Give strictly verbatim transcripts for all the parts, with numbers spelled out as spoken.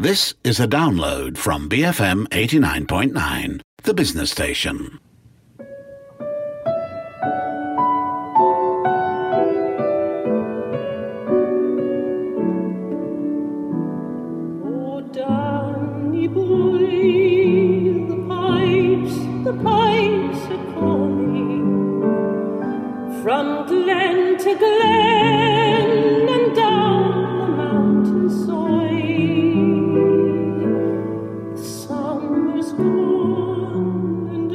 This is a download from B F M eighty-nine point nine, the business station. Oh, Danny boy, the pipes, the pipes are calling from glen to glen and down the mountainside. The summer's gone and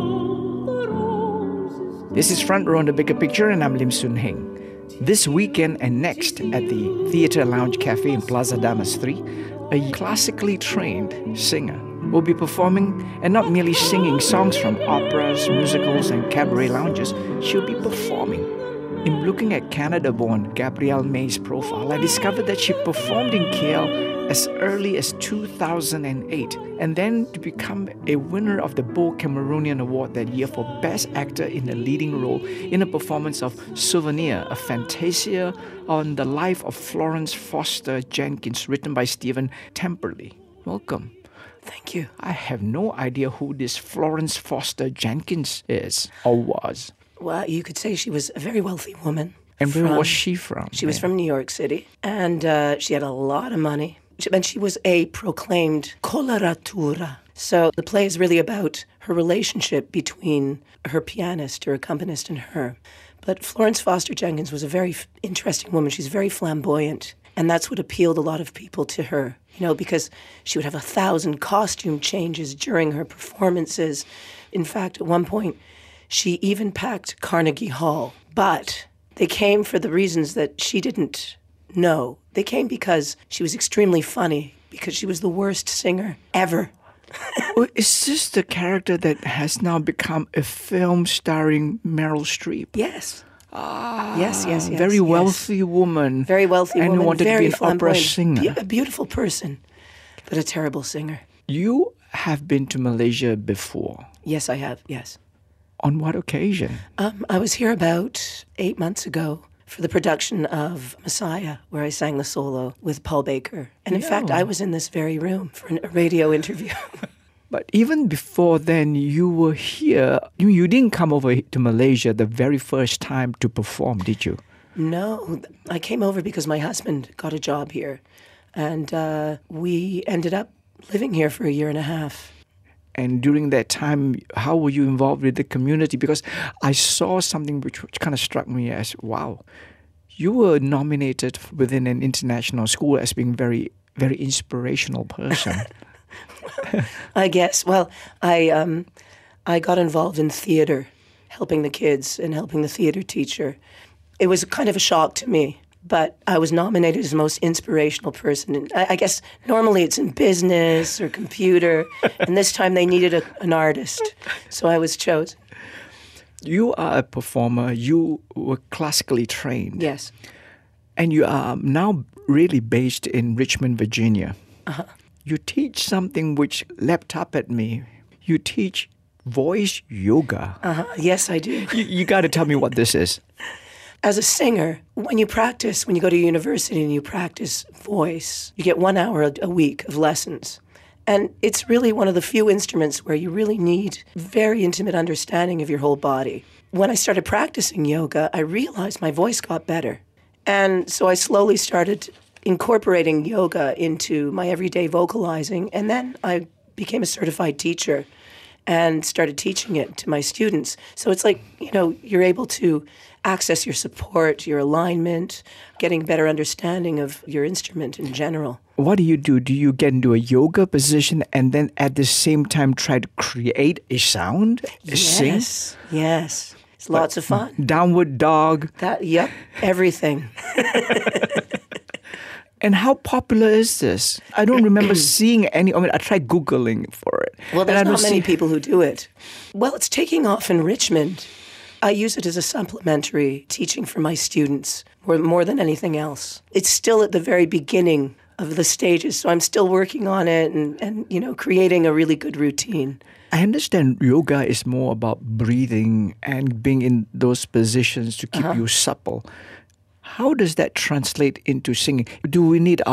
all the roses. This is Front Row on the Bigger Picture, and I'm Lim Soon Heng. This weekend and next at the Theatre Lounge Cafe in Plaza Damas three, a classically trained singer will be performing and not merely singing songs from operas, musicals, and cabaret lounges. She'll be performing. In looking at Canada-born Gabrielle May's profile, I discovered that she performed in K L as early as two thousand eight, and then to become a winner of the Beau Cameroonian Award that year for Best Actor in a Leading Role in a performance of Souvenir, a fantasia on the life of Florence Foster Jenkins, written by Stephen Temperley. Welcome. Thank you. I have no idea who this Florence Foster Jenkins is or was. Well, you could say she was a very wealthy woman. And where from- was she from? She was Yeah. from New York City, and uh, she had a lot of money. She- And she was a proclaimed coloratura. So the play is really about her relationship between her pianist, her accompanist, and her. But Florence Foster Jenkins was a very f- interesting woman. She's very flamboyant, and that's what appealed a lot of people to her, you know, because she would have a thousand costume changes during her performances. In fact, at one point, she even packed Carnegie Hall. But they came for the reasons that she didn't know. They came because she was extremely funny, because she was the worst singer ever. Oh, is this the character that has now become a film starring Meryl Streep? Yes. Ah, Yes, yes, yes, Very yes. wealthy woman. Very wealthy and woman. wanted very to be an opera flamboyant. singer. Be- a beautiful person, but a terrible singer. You have been to Malaysia before. Yes, I have, yes. On what occasion? Um, I was here about eight months ago for the production of Messiah, where I sang the solo with Paul Baker. And in fact, Yeah. I was in this very room for an- a radio interview. But even before then, you were here. You, you didn't come over to Malaysia the very first time to perform, did you? No, I came over because my husband got a job here. And uh, we ended up living here for a year and a half. And during that time, how were you involved with the community? Because I saw something which, which kind of struck me as, wow, you were nominated within an international school as being very, very inspirational person. I guess. Well, I um, I got involved in theater, helping the kids and helping the theater teacher. It was kind of a shock to me, but I was nominated as the most inspirational person. And I, I guess normally it's in business or computer, and this time they needed a, an artist, so I was chosen. You are a performer. You were classically trained. Yes. And you are now really based in Richmond, Virginia. Uh-huh. You teach something which leapt up at me. You teach voice yoga. Uh-huh. Yes, I do. You, you got to tell me what this is. As a singer, when you practice, when you go to university and you practice voice, you get one hour a, a week of lessons. And it's really one of the few instruments where you really need very intimate understanding of your whole body. When I started practicing yoga, I realized my voice got better. And so I slowly started incorporating yoga into my everyday vocalizing. And then I became a certified teacher and started teaching it to my students. So it's like, you know, you're able to access your support, your alignment, getting better understanding of your instrument in general. What do you do? Do you get into a yoga position and then at the same time try to create a sound? A Sing? Yes, yes. It's lots of fun. Downward dog. That, yep, everything. And how popular is this? I don't remember seeing any. I mean, I tried Googling for it. Well, and I there's don't not many see- people who do it. Well, it's taking off in Richmond. I use it as a supplementary teaching for my students more, more than anything else. It's still at the very beginning of the stages, so I'm still working on it and, and you know, creating a really good routine. I understand yoga is more about breathing and being in those positions to keep Uh-huh. you supple. How does that translate into singing? Do we need our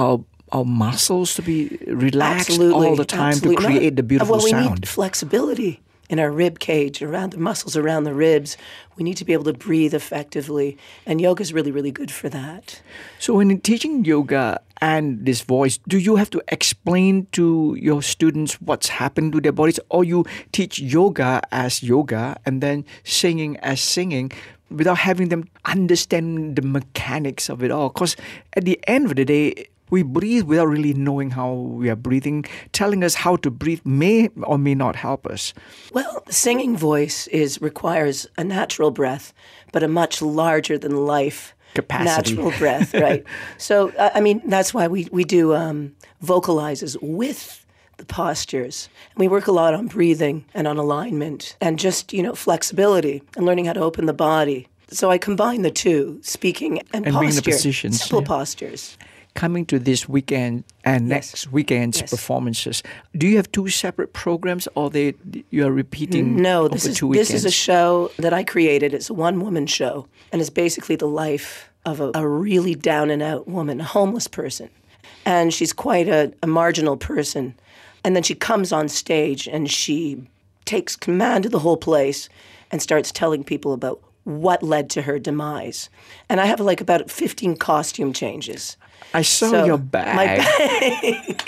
our muscles to be relaxed Absolutely, all the time absolutely. to create Not- the beautiful well, we sound? need flexibility in our rib cage, around the muscles around the ribs. We need to be able to breathe effectively, and yoga is really, really good for that. So when you're teaching yoga and this voice, do you have to explain to your students what's happened to their bodies, or you teach yoga as yoga and then singing as singing without having them understand the mechanics of it all? Because at the end of the day, we breathe without really knowing how we are breathing. Telling us how to breathe may or may not help us. Well, the singing voice is requires a natural breath, but a much larger than life Capacity. natural breath, right? So, uh, I mean, that's why we, we do um, vocalizes with the postures. And we work a lot on breathing and on alignment and just, you know, flexibility and learning how to open the body. So I combine the two, speaking and, And being in the posture, positions, simple yeah. postures. Coming to this weekend and Yes. next weekend's Yes. performances, do you have two separate programs, or they you are repeating No, over this is two this weekends? is a show that I created. It's a one-woman show, and it's basically the life of a, a really down-and-out woman, a homeless person. And she's quite a, a marginal person. And then she comes on stage and she takes command of the whole place and starts telling people about what led to her demise. And I have like about fifteen costume changes. I saw So, your bag. my bag.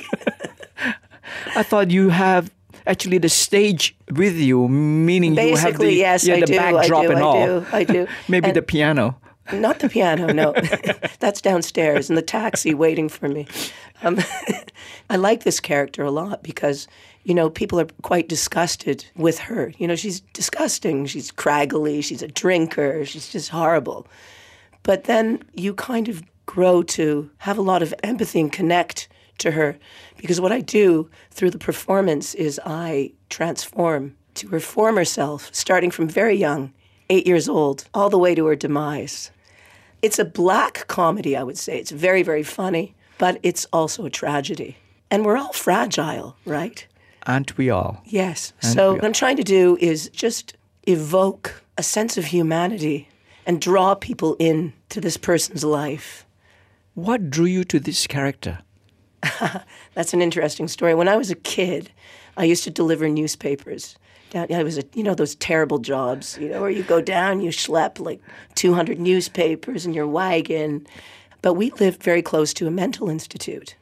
I thought you have actually the stage with you, meaning you have Basically, the, yes, yeah, I the do, I backdrop do, and I all. do, I do. Maybe And- the piano. Not the piano, no. That's downstairs in the taxi waiting for me. Um, I like this character a lot because, you know, people are quite disgusted with her. You know, she's disgusting. She's craggly. She's a drinker. She's just horrible. But then you kind of grow to have a lot of empathy and connect to her because what I do through the performance is I transform to her former self, starting from very young, eight years old, all the way to her demise. It's a black comedy, I would say. It's very, very funny, but it's also a tragedy. And we're all fragile, right? Aren't we all? Yes. And So we what I'm trying to do is just evoke a sense of humanity and draw people in to this person's life. What drew you to this character? That's an interesting story. When I was a kid, I used to deliver newspapers. Down, I was a, you know, those terrible jobs, you know, where you go down, you schlep like two hundred newspapers in your wagon. But we lived very close to a mental institute.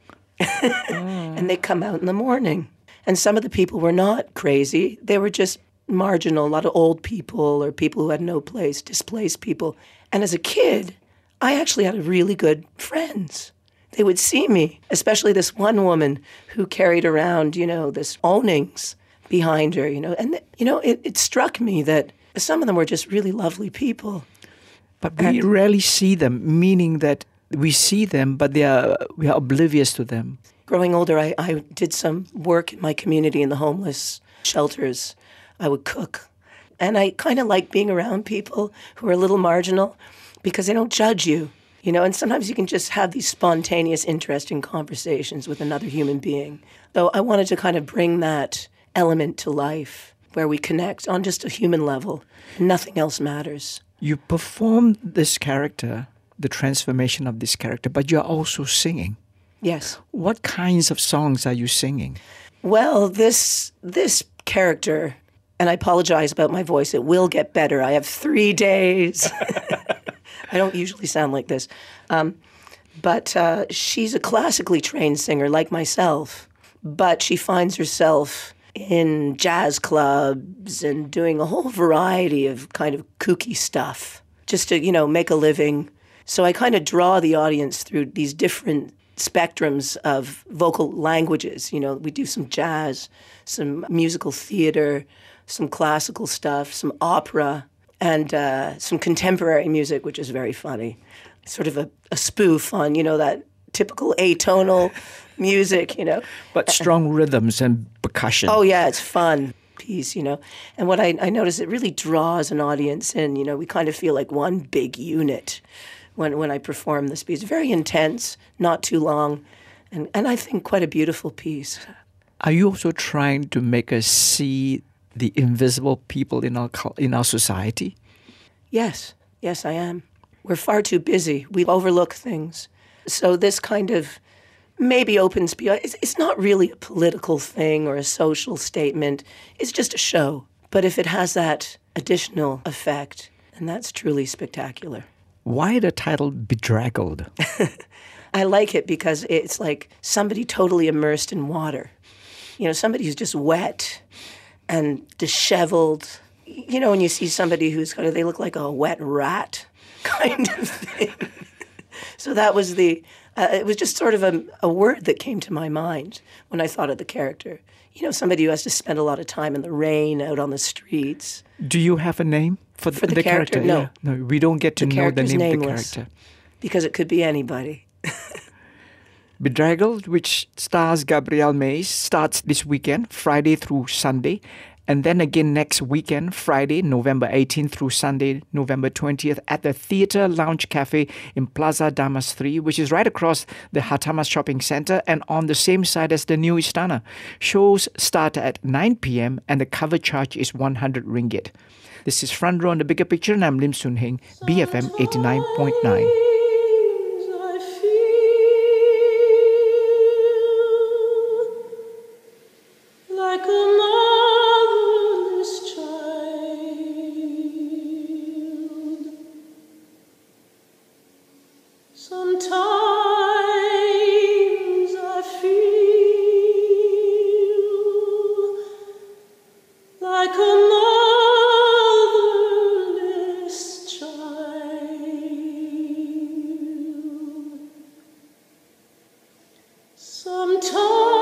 And they come out in the morning. And some of the people were not crazy. They were just marginal, a lot of old people or people who had no place, displaced people. And as a kid, I actually had really good friends. They would see me, especially this one woman who carried around, you know, this awnings behind her, you know. And, you know, it, it struck me that some of them were just really lovely people. But we rarely see them, meaning that we see them, but they are we are oblivious to them. Growing older, I, I did some work in my community in the homeless shelters. I would cook. And I kind of like being around people who are a little marginal because they don't judge you, you know, and sometimes you can just have these spontaneous, interesting conversations with another human being. So I wanted to kind of bring that element to life where we connect on just a human level. Nothing else matters. You perform this character, the transformation of this character, but you're also singing. Yes. What kinds of songs are you singing? Well, this this character, and I apologize about my voice, it will get better. I have three days. I don't usually sound like this. Um, but uh, she's a classically trained singer like myself, but she finds herself in jazz clubs and doing a whole variety of kind of kooky stuff just to, you know, make a living. So I kind of draw the audience through these different spectrums of vocal languages. You know, we do some jazz, some musical theater, some classical stuff, some opera, and uh, some contemporary music, which is very funny. Sort of a, a spoof on, you know, that typical atonal music, you know. But strong rhythms and percussion. Oh, yeah, it's fun piece, you know. And what I, I notice, it really draws an audience in, you know. We kind of feel like one big unit when when I perform this piece. Very intense, not too long, and, and I think quite a beautiful piece. Are you also trying to make us see the invisible people in our cul- in our society? Yes, yes, I am. We're far too busy. We overlook things. So this kind of maybe opens beyond. It's, it's not really a political thing or a social statement. It's just a show. But if it has that additional effect, then that's truly spectacular. Why the title Bedraggled? I like it because it's like somebody totally immersed in water. You know, somebody who's just wet and disheveled. You know, when you see somebody who's kind of, they look like a wet rat kind of thing. So that was the, uh, it was just sort of a, a word that came to my mind when I thought of the character. You know, somebody who has to spend a lot of time in the rain, out on the streets. Do you have a name for the, For the the character? character? No. Yeah. No, we don't get to The know the character's name nameless. of the character. Because it could be anybody. Bedraggled, which stars Gabrielle Mays, starts this weekend, Friday through Sunday. And then again next weekend, Friday, November eighteenth through Sunday, November twentieth, at the Theatre Lounge Cafe in Plaza Damas three, which is right across the Hartamas Shopping Centre and on the same side as the New Istana. Shows start at nine p.m. and the cover charge is one hundred ringgit. This is Front Row on The Bigger Picture, and I'm Lim Soon Heng, B F M eighty-nine point nine. Like a motherless child, sometimes I feel like a motherless child. Sometimes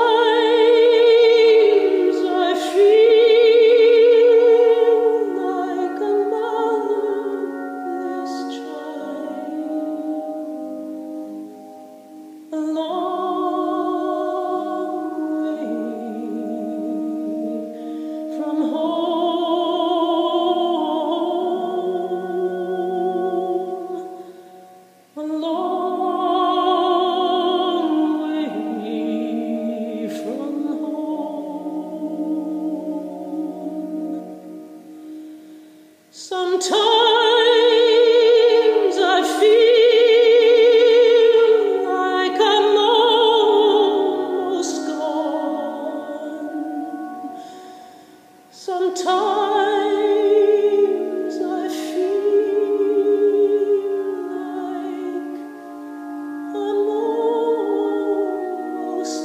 Sometimes I feel like I'm almost gone. Sometimes I feel like I'm almost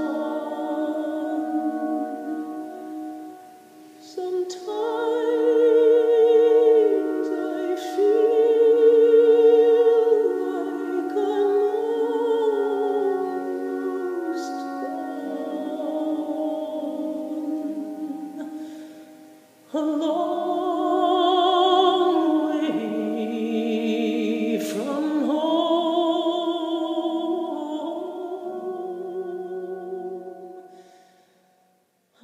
gone. Sometimes a long way from home. A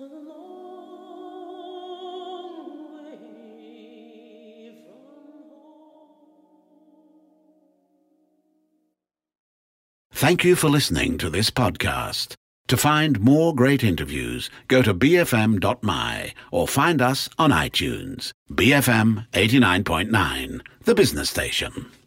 long way from home. Thank you for listening to this podcast. To find more great interviews, go to b f m dot m y or find us on iTunes. B F M eighty-nine point nine, the business station.